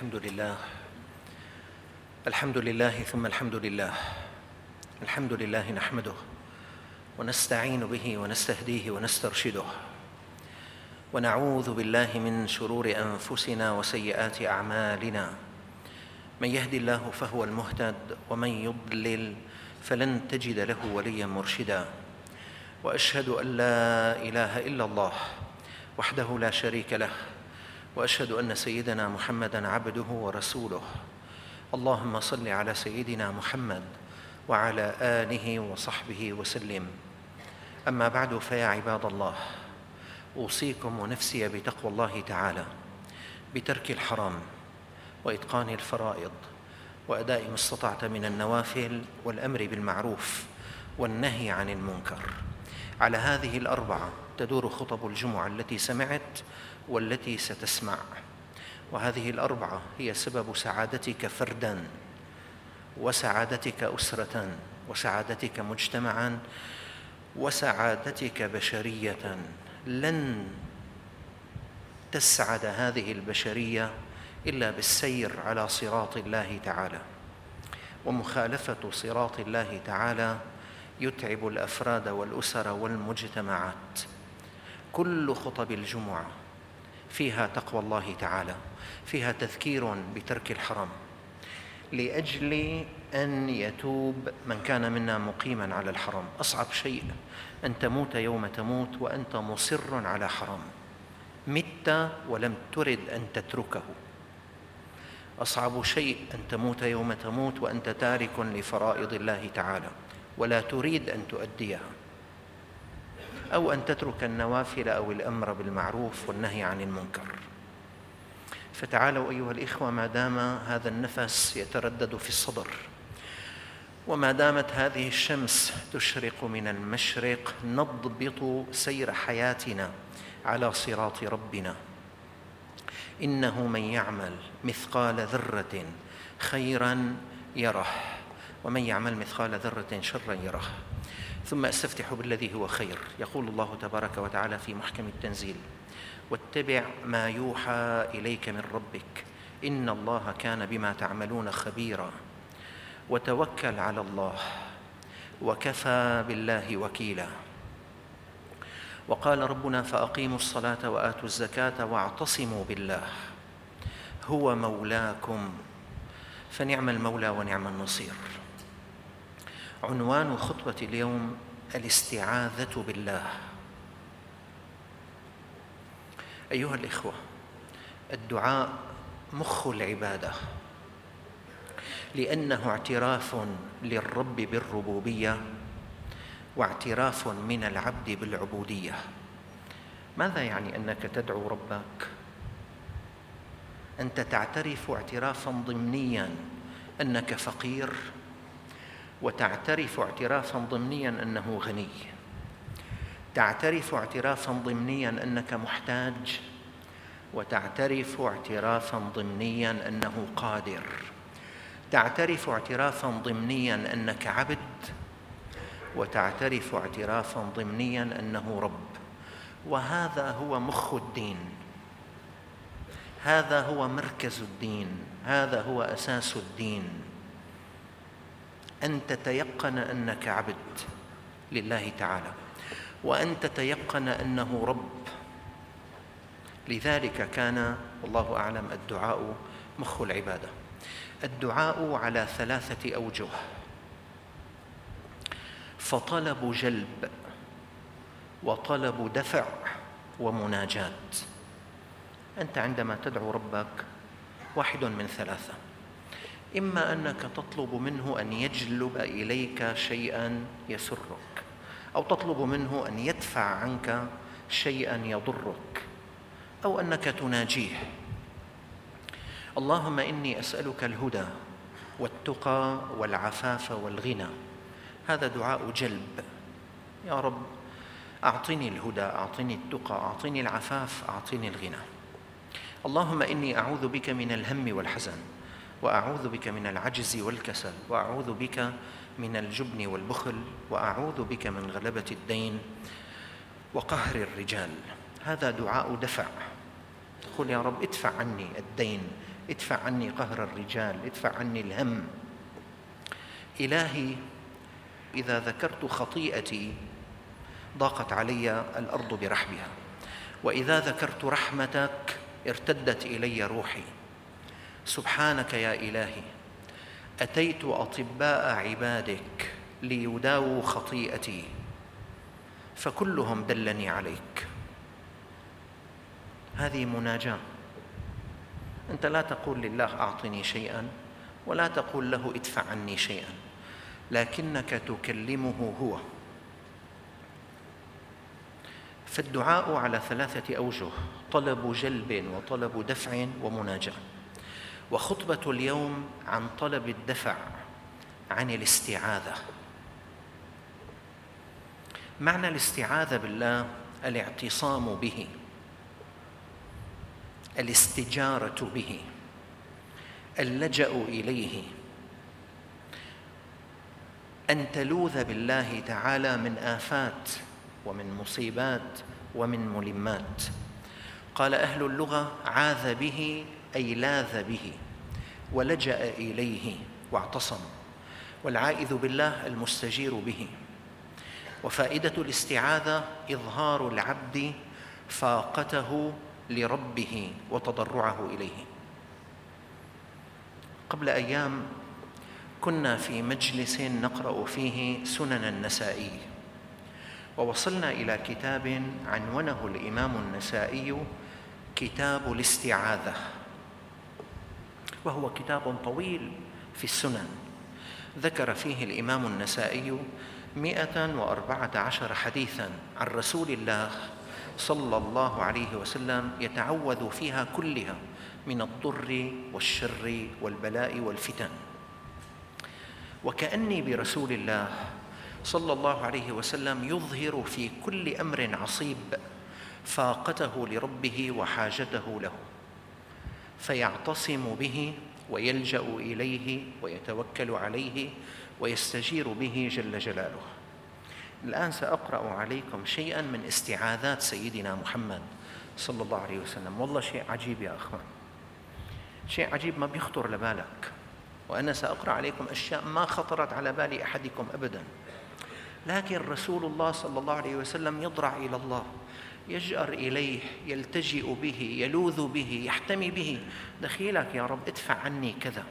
الحمد لله ثم الحمد لله. الحمد لله نحمده ونستعين به ونستهديه ونسترشده، ونعوذ بالله من شرور أنفسنا وسيئات أعمالنا. من يهد الله فهو المهتد، ومن يضلل فلن تجد له وليا مرشدا. وأشهد أن لا إله إلا الله وحده لا شريك له، وأشهد أن سيدنا محمدًا عبده ورسوله. اللهم صل على سيدنا محمد وعلى آله وصحبه وسلم. أما بعد، فيا عباد الله، أوصيكم ونفسي بتقوى الله تعالى، بترك الحرام وإتقان الفرائض وأداء ما استطعت من النوافل والأمر بالمعروف والنهي عن المنكر. على هذه الأربعة تدور خطب الجمعة التي سمعت والتي ستسمع، وهذه الأربعة هي سبب سعادتك فرداً، وسعادتك أسرة، وسعادتك مجتمعاً، وسعادتك بشرية. لن تسعد هذه البشرية إلا بالسير على صراط الله تعالى، ومخالفة صراط الله تعالى يتعب الأفراد والأسر والمجتمعات. كل خطب الجمعة فيها تقوى الله تعالى، فيها تذكير بترك الحرام، لأجل أن يتوب من كان منا مقيما على الحرام. أصعب شيء أن تموت يوم تموت وأنت مصر على حرام، مت ولم ترد أن تتركه. أصعب شيء أن تموت يوم تموت وأنت تارك لفرائض الله تعالى ولا تريد أن تؤديها، أو أن تترك النوافل أو الأمر بالمعروف والنهي عن المنكر. فتعالوا أيها الإخوة، ما دام هذا النفس يتردد في الصدر، وما دامت هذه الشمس تشرق من المشرق، نضبط سير حياتنا على صراط ربنا. إنه من يعمل مثقال ذرة خيراً يره، ومن يعمل مثقال ذرة شراً يره. ثم أستفتح بالذي هو خير. يقول الله تبارك وتعالى في محكم التنزيل: واتبع ما يوحى إليك من ربك إن الله كان بما تعملون خبيرا، وتوكل على الله وكفى بالله وكيلا. وقال ربنا: فأقيموا الصلاة وآتوا الزكاة واعتصموا بالله هو مولاكم فنعم المولى ونعم النصير. عنوان خطبة اليوم: الاستعاذة بالله. أيها الإخوة، الدعاء مخ العبادة، لأنه اعتراف للرب بالربوبية واعتراف من العبد بالعبودية. ماذا يعني أنك تدعو ربك؟ أنت تعترف اعترافاً ضمنياً أنك فقير، وتعترف اعترافاً ضمنياً أنه غني، تعترف اعترافاً ضمنياً أنك محتاج، وتعترف اعترافاً ضمنياً أنه قادر، تعترف اعترافاً ضمنياً أنك عبد، وتعترف اعترافاً ضمنياً أنه رب. وهذا هو مخ الدين، هذا هو مركز الدين، هذا هو أساس الدين. أن تتيقن أنك عبد لله تعالى، وأن تتيقن أنه رب. لذلك كان والله أعلم الدعاء مخ العبادة. الدعاء على 3 أوجه: فطلب جلب، وطلب دفع، ومناجاة. أنت عندما تدعو ربك واحد من 3: إما أنك تطلب منه أن يجلب إليك شيئاً يسرك، أو تطلب منه أن يدفع عنك شيئاً يضرك، أو أنك تناجيه: اللهم إني أسألك الهدى والتقى والعفاف والغنى. هذا دعاء جلب. يا رب أعطني الهدى، أعطني التقى، أعطني العفاف، أعطني الغنى. اللهم إني أعوذ بك من الهم والحزن، وأعوذ بك من العجز والكسل، وأعوذ بك من الجبن والبخل، وأعوذ بك من غلبة الدين وقهر الرجال. هذا دعاء دفع. تقول: يا رب ادفع عني الدين، ادفع عني قهر الرجال، ادفع عني الهم. إلهي إذا ذكرت خطيئتي ضاقت علي الأرض برحبها، وإذا ذكرت رحمتك ارتدت إلي روحي. سبحانك يا إلهي، أتيت أطباء عبادك ليداووا خطيئتي، فكلهم دلني عليك. هذه مناجاة. أنت لا تقول لله أعطني شيئا، ولا تقول له ادفع عني شيئا، لكنك تكلمه هو. فالدعاء على 3 أوجه: طلب جلب وطلب دفع ومناجاة. وخطبة اليوم عن طلب الدفع، عن الاستعاذة. معنى الاستعاذة بالله الاعتصام به، الاستجارة به، اللجأ إليه، أن تلوذ بالله تعالى من آفات ومن مصيبات ومن ملمات. قال أهل اللغة: عاذ به أي لاذ به ولجأ إليه واعتصم، والعائذ بالله المستجير به. وفائدة الاستعاذة إظهار العبد فاقته لربه وتضرعه إليه. قبل أيام كنا في مجلس نقرأ فيه سنن النسائي، ووصلنا إلى كتاب عنونه الإمام النسائي كتاب الاستعاذة، وهو كتاب طويل في السنن. ذكر فيه الإمام النسائي 114 حديثاً عن رسول الله صلى الله عليه وسلم يتعوذ فيها كلها من الضر والشر والبلاء والفتن. وكأني برسول الله صلى الله عليه وسلم يظهر في كل أمر عصيب فاقته لربه وحاجته له، فيعتصم به ويلجأ إليه ويتوكل عليه ويستجير به جل جلاله. الآن سأقرأ عليكم شيئا من استعاذات سيدنا محمد صلى الله عليه وسلم. والله شيء عجيب يا أخوان، شيء عجيب ما بيخطر لبالك، وأنا سأقرأ عليكم أشياء ما خطرت على بال أحدكم أبدا، لكن رسول الله صلى الله عليه وسلم يضرع إلى الله، يجأر إليه، يلتجئ به، يلوذ به، يحتمي به. دخيلك يا رب ادفع عني كذا.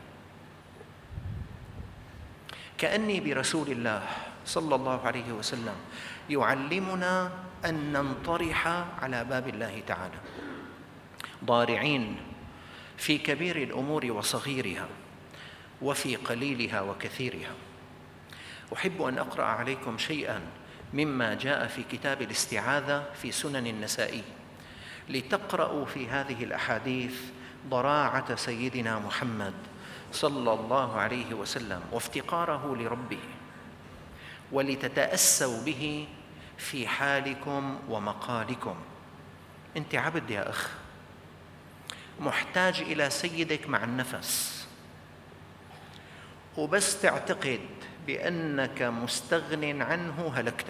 كأني برسول الله صلى الله عليه وسلم يعلمنا أن ننطرح على باب الله تعالى ضارعين في كبير الأمور وصغيرها، وفي قليلها وكثيرها. أحب أن أقرأ عليكم شيئا مما جاء في كتاب الاستعاذة في سنن النسائي، لتقرأوا في هذه الأحاديث ضراعة سيدنا محمد صلى الله عليه وسلم وافتقاره لربه، ولتتأسوا به في حالكم ومقالكم. أنت عبد يا أخ، محتاج إلى سيدك مع النفس، وبس تعتقد بأنك مستغن عنه هلكت.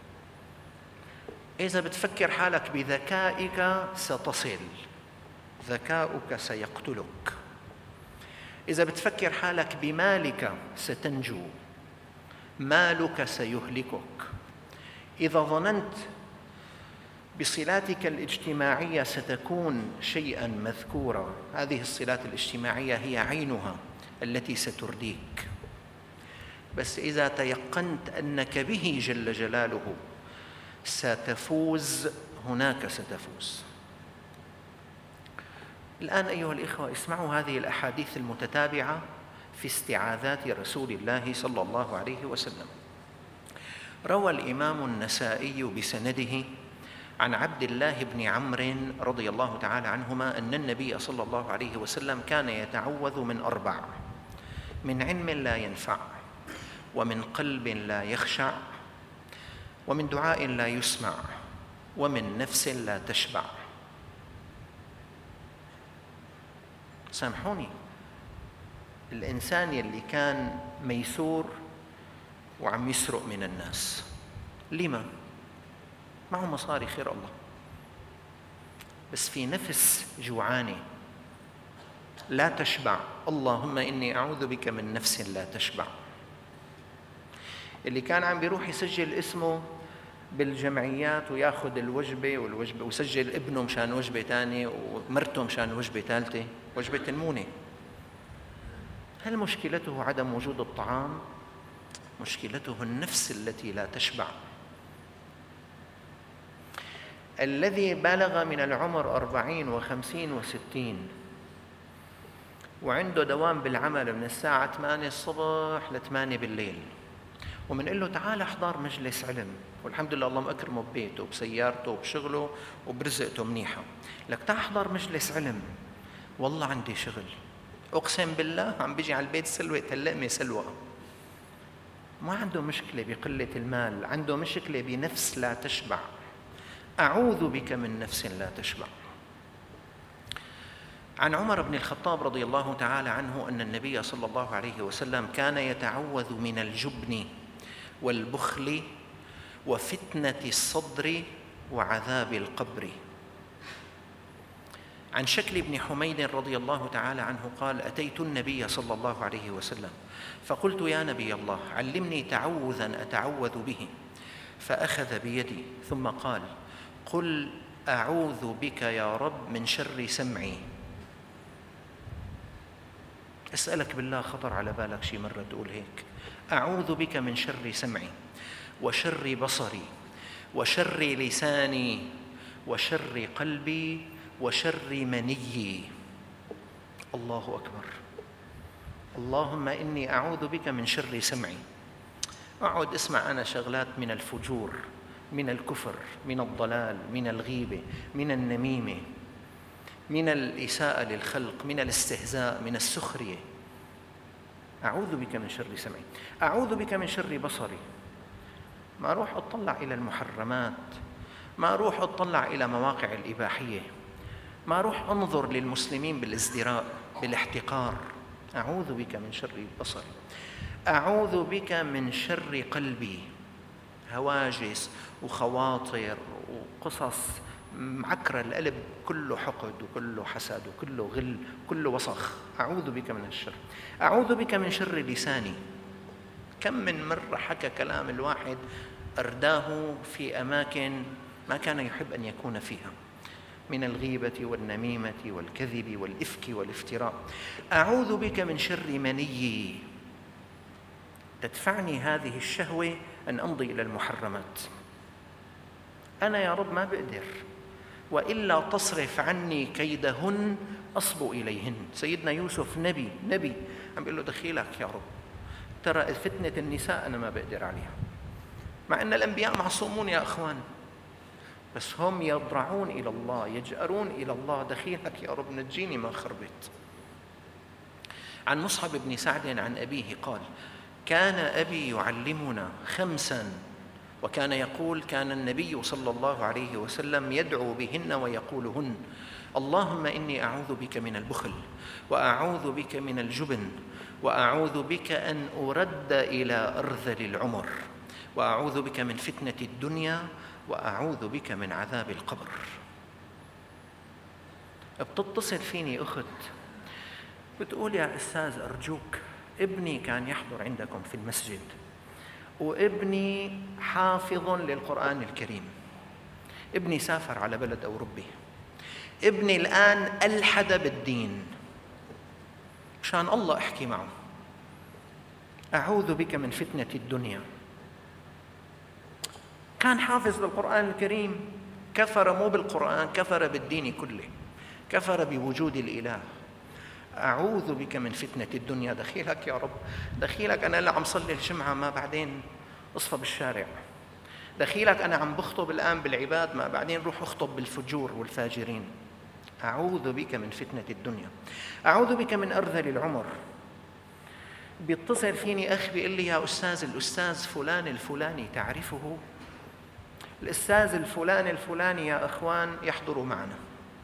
إذا بتفكر حالك بذكائك ستصل، ذكاؤك سيقتلك. إذا بتفكر حالك بمالك ستنجو، مالك سيهلكك. إذا ظننت بصلاتك الاجتماعية ستكون شيئا مذكورا، هذه الصلات الاجتماعية هي عينها التي سترديك. بس إذا تيقنت أنك به جل جلاله ستفوز، هناك ستفوز. الآن أيها الإخوة اسمعوا هذه الأحاديث المتتابعة في استعاذات رسول الله صلى الله عليه وسلم. روى الإمام النسائي بسنده عن عبد الله بن عمرو رضي الله تعالى عنهما أن النبي صلى الله عليه وسلم كان يتعوذ من 4: من علم لا ينفع، ومن قلب لا يخشع، ومن دعاء لا يسمع، ومن نفس لا تشبع. سامحوني، الإنسان يلي كان ميسور وعم يسرق من الناس، لما؟ معه مصاري خير الله، بس في نفس جوعانة لا تشبع. اللهم إني أعوذ بك من نفس لا تشبع. اللي كان عم بيروح يسجل اسمه بالجمعيات وياخذ الوجبة ويسجل ابنه مشان وجبة تانية ومرته مشان وجبة ثالثة، وجبة تنمونة. هل مشكلته عدم وجود الطعام؟ مشكلته النفس التي لا تشبع. الذي بلغ من العمر 40 و50 و60 وعنده دوام بالعمل من الساعة 8 الصبح ل 8 بالليل، ومنقول له تعال احضر مجلس علم، والحمد لله الله مكرمه ببيته وبسيارته وبشغله وبرزقته منيحة، لك تعال احضر مجلس علم. والله عندي شغل، أقسم بالله عم بيجي على البيت سلوة اللقمة سلوى. ما عنده مشكلة بقلة المال، عنده مشكلة بنفس لا تشبع. أعوذ بك من نفس لا تشبع. عن عمر بن الخطاب رضي الله تعالى عنه أن النبي صلى الله عليه وسلم كان يتعوذ من الجبن والبخل وفتنة الصدر وعذاب القبر. عن شكل بن حميد رضي الله تعالى عنه قال: أتيت النبي صلى الله عليه وسلم فقلت: يا نبي الله، علمني تعوذا أتعوذ به. فأخذ بيدي ثم قال: قل أعوذ بك يا رب من شر سمعي. أسألك بالله، خطر على بالك شي مرة تقول هيك؟ أعوذ بك من شر سمعي وشر بصري وشر لساني وشر قلبي وشر منيي. الله أكبر. اللهم إني أعوذ بك من شر سمعي. أقعد اسمع أنا شغلات من الفجور، من الكفر، من الضلال، من الغيبة، من النميمة، من الإساءة للخلق، من الاستهزاء، من السخرية. أعوذ بك من شر سمعي. أعوذ بك من شر بصري. ما أروح أطلع إلى المحرمات، ما أروح أطلع إلى مواقع الإباحية، ما أروح أنظر للمسلمين بالازدراء بالاحتقار. أعوذ بك من شر بصري. أعوذ بك من شر قلبي، هواجس وخواطر وقصص معكرة القلب، كله حقد وكله حسد وكله غل، كله وسخ. أعوذ بك من الشر. أعوذ بك من شر لساني. كم من مرة حكى كلام الواحد أرداه في أماكن ما كان يحب أن يكون فيها، من الغيبة والنميمة والكذب والإفك والافتراء. أعوذ بك من شر منيي. تدفعني هذه الشهوة أن أمضي إلى المحرمات. أنا يا رب ما بقدر، وإلا تصرف عني كيدهن أصب إليهن. سيدنا يوسف نبي عم بيقول له دخيلك يا رب، ترى فتنة النساء أنا ما بقدر عليها، مع أن الأنبياء معصومون يا أخوان، بس هم يضرعون إلى الله، يجأرون إلى الله. دخيلك يا رب نجيني ما خربت. عن مصعب بن سعد عن أبيه قال: كان أبي يعلمنا 5 وكان يقول: كان النبي صلى الله عليه وسلم يدعو بهن ويقولهن: اللهم إني أعوذ بك من البخل، وأعوذ بك من الجبن، وأعوذ بك أن أرد إلى أرذل العمر، وأعوذ بك من فتنة الدنيا، وأعوذ بك من عذاب القبر. بتتصل فيني أخت بتقول: يا أستاذ أرجوك، ابني كان يحضر عندكم في المسجد، وابني حافظ للقرآن الكريم، ابني سافر على بلد أوروبي، ابني الآن ألحد بالدين، مشان الله احكي معه. أعوذ بك من فتنة الدنيا. كان حافظ للقرآن الكريم، كفر مو بالقرآن، كفر بالدين كله، كفر بوجود الإله. أعوذ بك من فتنة الدنيا. دخيلك يا رب، دخيلك أنا اللي عم صلي الجمعة ما بعدين أصفى بالشارع، دخيلك أنا عم بخطب الآن بالعباد ما بعدين روح أخطب بالفجور والفاجرين. أعوذ بك من فتنة الدنيا. أعوذ بك من أرذل العمر. بيتصل فيني أخ بيقول لي: يا أستاذ، الأستاذ فلان الفلاني تعرفه؟ الأستاذ الفلان الفلاني يا أخوان يحضر معنا،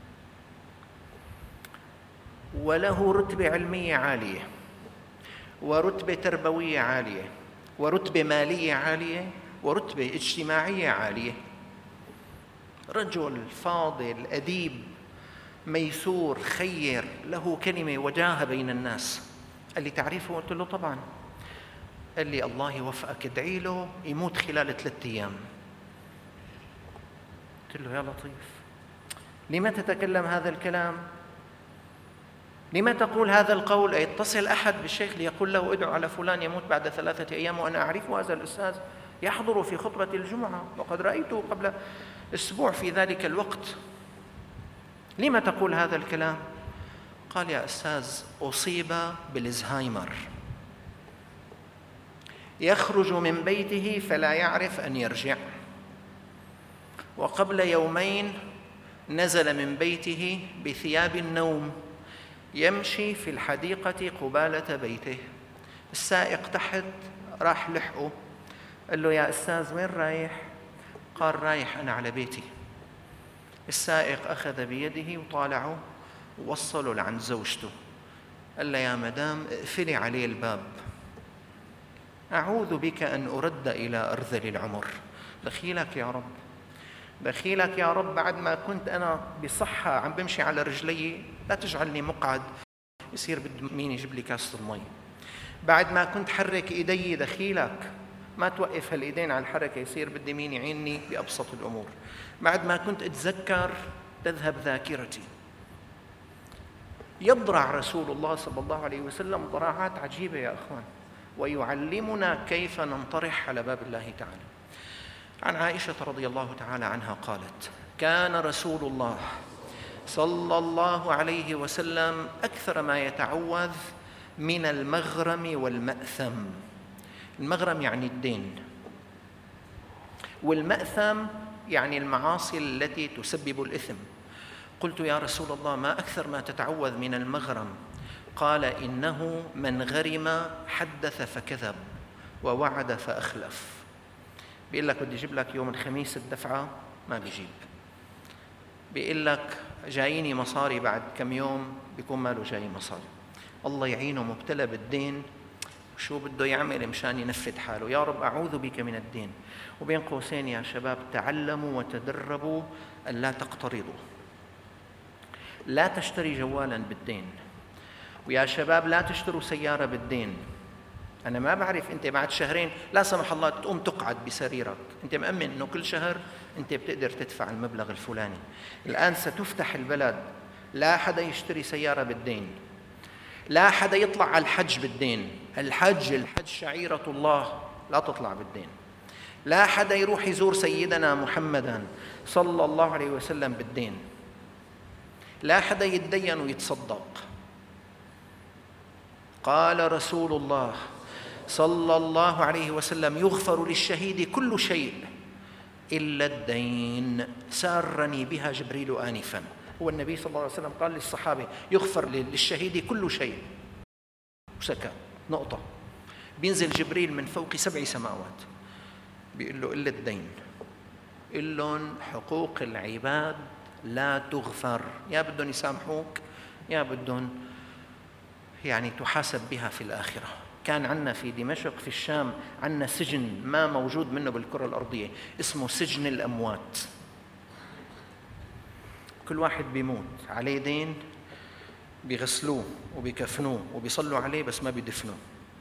وله رتبة علمية عالية، ورتبة تربوية عالية، ورتبة مالية عالية، ورتبة اجتماعية عالية. رجل فاضل أديب ميسور خير له كلمة وجاهة بين الناس. قال لي تعرفه؟ قلت له طبعا. قال لي الله يوفقك، ادعي له يموت خلال 3 أيام. قلت له يا لطيف، لما تتكلم هذا الكلام؟ لما تقول هذا القول؟ يتصل أحد بالشيخ ليقول له ادعو على فلان يموت بعد 3 أيام، وأنا أعرف هذا الأستاذ يحضر في خطبة الجمعة وقد رأيته قبل أسبوع في ذلك الوقت. لما تقول هذا الكلام؟ قال يا أستاذ أصيب بالزهايمر، يخرج من بيته فلا يعرف أن يرجع، وقبل يومين نزل من بيته بثياب النوم يمشي في الحديقة قبالة بيته. السائق تحت راح لحقه، قال له يا أستاذ وين رايح؟ قال رايح أنا على بيتي. السائق أخذ بيده وطالعه ووصله لعند زوجته، قال له يا مدام اقفلي عليه الباب، أعوذ بك أن أرد إلى أرذل العمر. دخيلك يا رب، دخيلك يا رب، بعد ما كنت أنا بصحة عم بمشي على رجلي لا تجعلني مقعد يصير بده مين يجيب لي كاسة المي. بعد ما كنت حرك إيدي دخيلك ما توقف هالإيدين على الحركة يصير بدي مين يعيني بأبسط الأمور. بعد ما كنت أتذكر تذهب ذاكرتي. يضرع رسول الله صلى الله عليه وسلم ضراعات عجيبة يا أخوان، ويعلمنا كيف ننطرح على باب الله تعالى. عن عائشة رضي الله تعالى عنها قالت: كان رسول الله صلى الله عليه وسلم أكثر ما يتعوذ من المغرم والمأثم. المغرم يعني الدين، والمأثم يعني المعاصي التي تسبب الإثم. قلت يا رسول الله ما أكثر ما تتعوذ من المغرم؟ قال: إنه من غرم حدث فكذب ووعد فأخلف. بيقول لك بدي أجيب لك يوم الخميس الدفعة، ما بيجيب. بيقول لك جاييني مصاري بعد كم يوم، بيكون ماله جاي مصاري. الله يعينه مبتلى بالدين، شو بده يعمل مشان ينفذ حاله؟ يا رب أعوذ بك من الدين. وبين قوسين يا شباب تعلموا وتدربوا أن لا تقترضوا، لا تشتري جوالا بالدين، ويا شباب لا تشتروا سيارة بالدين. أنا ما بعرف أنت بعد شهرين لا سمح الله تقوم تقعد بسريرك، أنت مأمن أنه كل شهر أنت بتقدر تدفع المبلغ الفلاني. الآن ستفتح البلد، لا حدا يشتري سيارة بالدين، لا حدا يطلع على الحج بالدين. الحج شعيرة الله، لا تطلع بالدين. لا حدا يروح يزور سيدنا محمدا صلى الله عليه وسلم بالدين. لا حدا يتدين ويتصدق. قال رسول الله صلى الله عليه وسلم: يغفر للشهيد كل شيء إلا الدين. سارني بها جبريل آنفا. هو النبي صلى الله عليه وسلم قال للصحابة: يغفر للشهيد كل شيء، وسكت، نقطة. بينزل جبريل من فوق 7 سماوات بيقول له: إلا الدين. قل لهم حقوق العباد لا تغفر، يا بدهم يسامحوك يا بدهم يعني تحاسب بها في الآخرة. كان عندنا في دمشق في الشام عندنا سجن ما موجود منه بالكرة الأرضية، اسمه سجن الأموات. كل واحد بيموت عليه دين بيغسلوه وبيكفنوه وبيصلوا عليه بس ما بيدفنوه،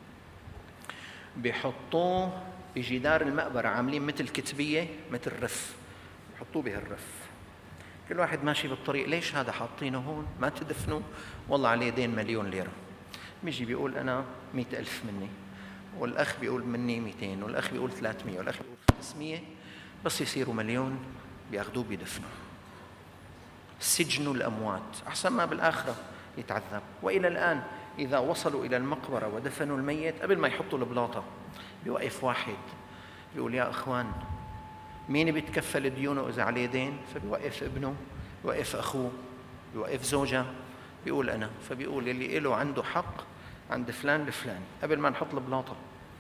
بيحطوه بجدار المقبرة، عاملين مثل كتبية مثل رف، بيحطوه بهالرف. كل واحد ماشي بالطريق: ليش هذا حاطينه هون ما تدفنوه؟ والله عليه دين 1,000,000 ليرة. بيجي بيقول أنا 100,000 مني، والأخ بيقول مني 200، والأخ بيقول 300، والأخ بيقول 500. بس يصيروا 1,000,000 بياخذوه بيدفنوه. سجن الأموات، أحسن ما بالآخرة يتعذب. وإلى الآن إذا وصلوا إلى المقبرة ودفنوا الميت، قبل ما يحطوا البلاطة بيوقف واحد بيقول: يا أخوان مين بيتكفل ديونه إذا عليه دين؟ فبيوقف ابنه، بيوقف أخوه، بيوقف زوجة، بيقول أنا. فبيقول اللي له عنده حق عند فلان لفلان قبل ما نحط البلاطة.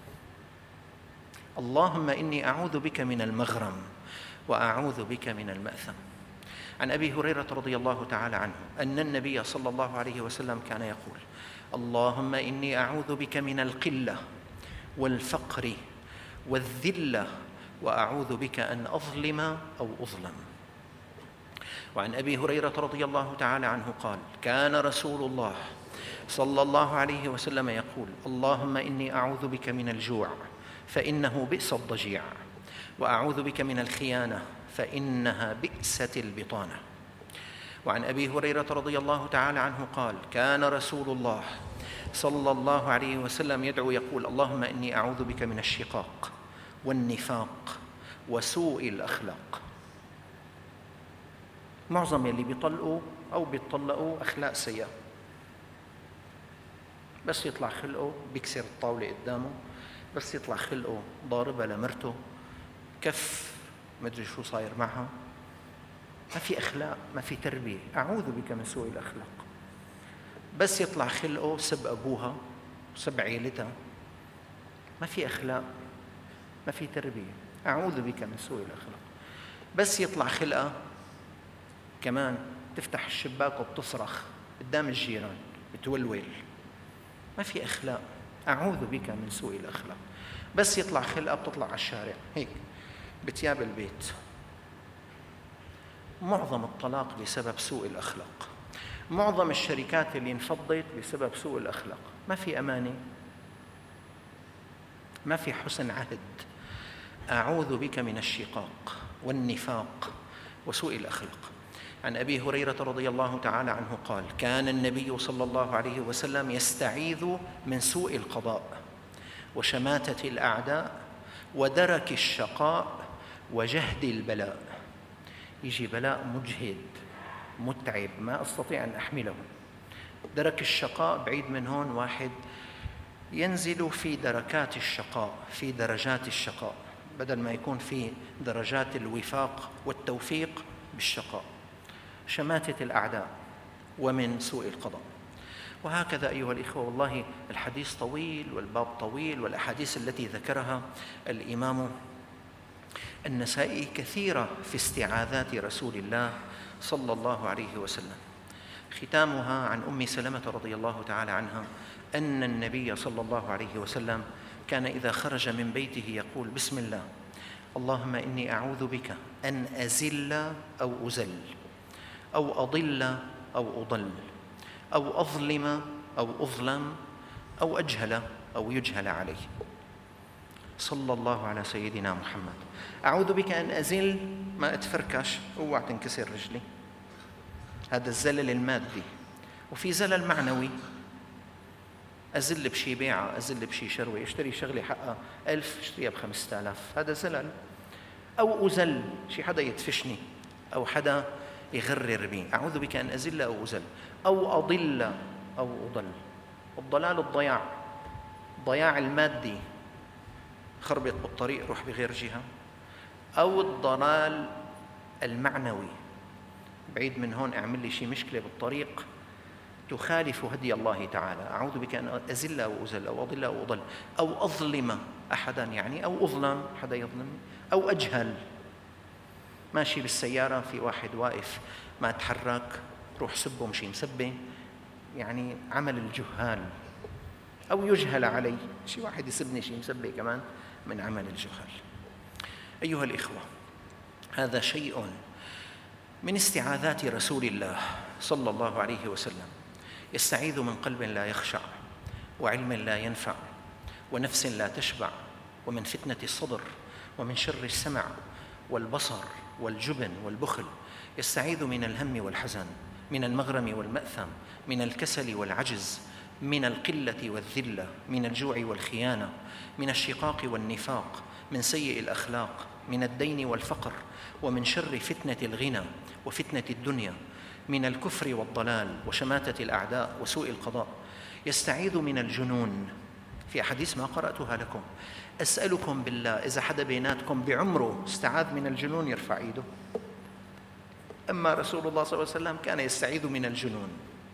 اللهم إني أعوذ بك من المغرم وأعوذ بك من المأثم. عن أبي هريرة رضي الله تعالى عنه أن النبي صلى الله عليه وسلم كان يقول: اللهم إني أعوذ بك من القلة والفقر والذلة وأعوذ بك أن أظلم أو أظلم. وعن أبي هريرة رضي الله تعالى عنه قال: كان رسول الله صلى الله عليه وسلم يقول: اللهم إني أعوذ بك من الجوع فإنه بئس الضجيع، وأعوذ بك من الخيانة فإنها بئست البطانة. وعن أبي هريرة رضي الله تعالى عنه قال: كان رسول الله صلى الله عليه وسلم يدعو يقول: اللهم إني أعوذ بك من الشقاق والنفاق وسوء الأخلاق. معظم يلي بيطلقوا أو بيطلقوا أخلاق سيئة، بس يطلع خلقه بيكسر الطاولة قدامه، بس يطلع خلقه ضاربها لمرته، كف مدري شو صاير معها، ما في أخلاق، ما في تربية. أعوذ بك من سوء الأخلاق. بس يطلع خلقه سب أبوها وسب عيلتها، ما في أخلاق، ما في تربية. أعوذ بك من سوء الأخلاق. بس يطلع خلقها كمان تفتح الشباك وبتصرخ قدام الجيران، بتولول، ما في أخلاق. أعوذ بك من سوء الأخلاق. بس يطلع خلقها بتطلع على الشارع هيك بتياب البيت. معظم الطلاق بسبب سوء الأخلاق. معظم الشركات اللي انفضت بسبب سوء الأخلاق. ما في أمانة، ما في حسن عهد. أعوذ بك من الشقاق والنفاق وسوء الأخلاق. عن أبي هريرة رضي الله تعالى عنه قال: كان النبي صلى الله عليه وسلم يستعيذ من سوء القضاء وشماتة الأعداء ودرك الشقاء وجهد البلاء. يجي بلاء مجهد متعب ما أستطيع أن أحمله. درك الشقاء بعيد من هون واحد ينزل في دركات الشقاء، في درجات الشقاء، بدل ما يكون في درجات الوفاق والتوفيق بالشقاء. شماتة الأعداء ومن سوء القضاء. وهكذا أيها الإخوة، والله الحديث طويل والباب طويل، والأحاديث التي ذكرها الإمام النسائي كثيرة في استعاذات رسول الله صلى الله عليه وسلم. ختامها عن أم سلمة رضي الله تعالى عنها أن النبي صلى الله عليه وسلم كان إذا خرج من بيته يقول: بسم الله، اللهم إني أعوذ بك أن أزل أو أزل، أو أضل أو أضل، أو أظلم أو أظلم، أو أجهل أو يجهل علي. صلى الله على سيدنا محمد. أعوذ بك أن أزل، ما أتفركش، اوعى تنكسر رجلي، هذا الزلل المادي. وفي زلل معنوي، أزل بشي بيعة، أزل بشي شروي، اشتري شغلة حقها 1000 اشتريها ب5000، هذا زلل. أو أزل، شي حدا يدفشني أو حدا يغرر بي. أعوذ بك أن أزل أو أزل، أو أضل أو أضل. الضلال الضياع، ضياع المادي، خربط بالطريق روح بغير جهة، أو الضلال المعنوي، بعيد من هون اعمل لي شي مشكلة بالطريق تخالف هدي الله تعالى. أعوذ بك أن أزل أو أزل، أو أضل أو أضل، أو أظلم أحدا، يعني أو أظلم، حدا يظلمني، أو أجهل، ماشي بالسيارة في واحد واقف ما تحرك روح سبه مشي مسبه، يعني عمل الجهال. أو يجهل علي، شي واحد يسبني شي مسبه كمان من عمل الجهال. أيها الإخوة، هذا شيء من استعاذات رسول الله صلى الله عليه وسلم. يستعيذ من قلب لا يخشع، وعلم لا ينفع، ونفس لا تشبع، ومن فتنة الصدر، ومن شر السمع والبصر والجبن والبخل. يستعيذ من الهم والحزن، من المغرم والمأثم، من الكسل والعجز، من القلة والذلة، من الجوع والخيانة، من الشقاق والنفاق، من سيء الأخلاق، من الدين والفقر، ومن شر فتنة الغنى وفتنة الدنيا، من الكفر والضلال وشماتة الأعداء وسوء القضاء. يستعيذ من الجنون. في أحاديث ما قرأتها لكم، أسألكم بالله إذا حدا بيناتكم بعمره استعاذ من الجنون يرفع إيده. أما رسول الله صلى الله عليه وسلم كان يستعيذ من الجنون،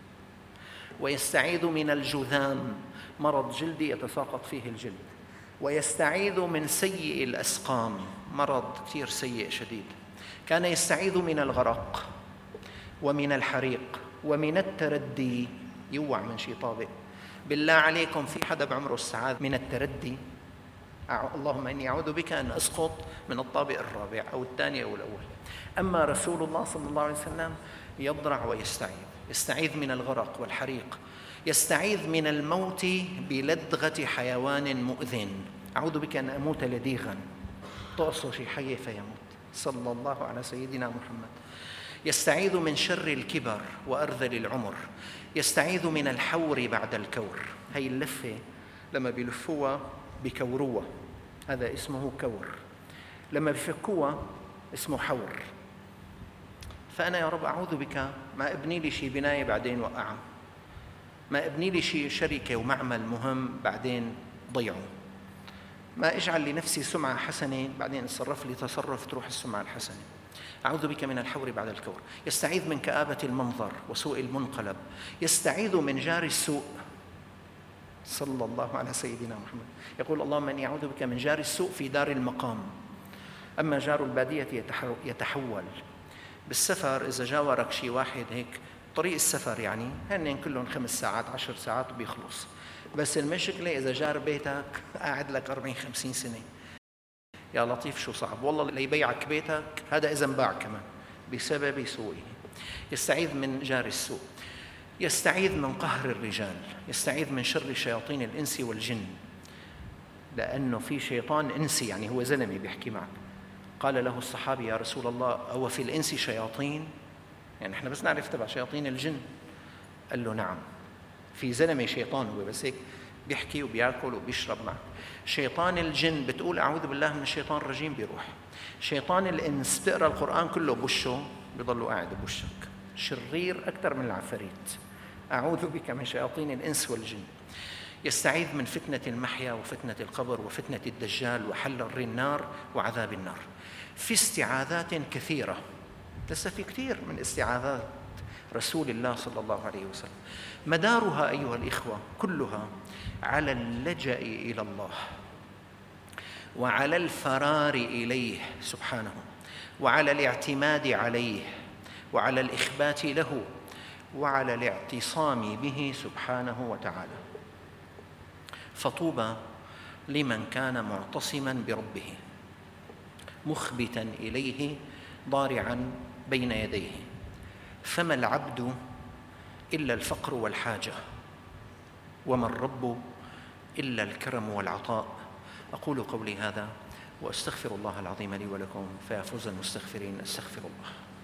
ويستعيذ من الجذام، مرض جلدي يتساقط فيه الجلد، ويستعيذ من سيء الأسقام، مرض كثير سيء شديد. كان يستعيذ من الغرق ومن الحريق ومن التردي، يوع من شي طابق. بالله عليكم في حدا بعمره استعاذ من التردي؟ اللهم إني أعوذ بك أن أسقط من الطابق الرابع أو الثاني أو الأول. أما رسول الله صلى الله عليه وسلم يضرع ويستعيذ، يستعيذ من الغرق والحريق، يستعيذ من الموت بلدغة حيوان مؤذٍ. أعوذ بك أن أموت لديغا، تعصو شي حية فيموت، صلى الله على سيدنا محمد. يستعيذ من شر الكبر وأرذل العمر، يستعيذ من الحور بعد الكور. هي اللفة لما بيلفوها بكوروها هذا اسمه كور، لما بيفكوها اسمه حور. فأنا يا رب أعوذ بك ما أبني لي شي بناية بعدين وقعها، ما أبني لي شي شركة ومعمل مهم بعدين ضيعه، ما أجعل لنفسي سمعة حسنة بعدين اتصرف لي تصرف تروح السمعة الحسنة. أعوذ بك من الحور بعد الكور. يستعيذ من كآبة المنظر وسوء المنقلب، يستعيذ من جار السوء، صلى الله على سيدنا محمد. يقول اللهم إني أعوذ بك من جار السوء في دار المقام. أما جار البادية يتحول بالسفر، إذا جاورك شي واحد هيك طريق السفر يعني هن كلهم 5 ساعات 10 ساعات وبيخلص، بس المشكلة إذا جار بيتك قاعد لك 40-50 سنة، يا لطيف شو صعب والله ليبيعك بيتك، هذا إذا انباع كمان بسبب سوءه. يستعيذ من جار السوء، يستعيذ من قهر الرجال، يستعيذ من شر شياطين الإنس والجن، لأنه في شيطان إنسي يعني هو زلمة بيحكي معك. قال له الصحابي يا رسول الله أو في الإنس شياطين؟ يعني إحنا بس نعرف تبع شياطين الجن. قال له نعم، في زلمة شيطان هو بس هيك بيحكي وبياكل وبيشرب معك. شيطان الجن بتقول أعوذ بالله من الشيطان الرجيم بيروح. شيطان الإنس بتقرأ القرآن كله بوشه بيضلوا قاعد بوشك، شرير أكثر من العفاريت. أعوذ بك من شياطين الإنس والجن. يستعيذ من فتنة المحيا وفتنة القبر وفتنة الدجال وحل النار وعذاب النار. في استعاذات كثيرة، لسه في كثير من استعاذات رسول الله صلى الله عليه وسلم، مدارها أيها الإخوة كلها على اللجأ إلى الله وعلى الفرار إليه سبحانه وعلى الاعتماد عليه وعلى الإخبات له وعلى الاعتصام به سبحانه وتعالى. فطوبى لمن كان معتصما بربه مخبتا إليه ضارعا بين يديه، فما العبد إلا الفقر والحاجة، وما الرب إلا الكرم والعطاء. أقول قولي هذا وأستغفر الله العظيم لي ولكم، فيا فوز المستغفرين. أستغفر الله.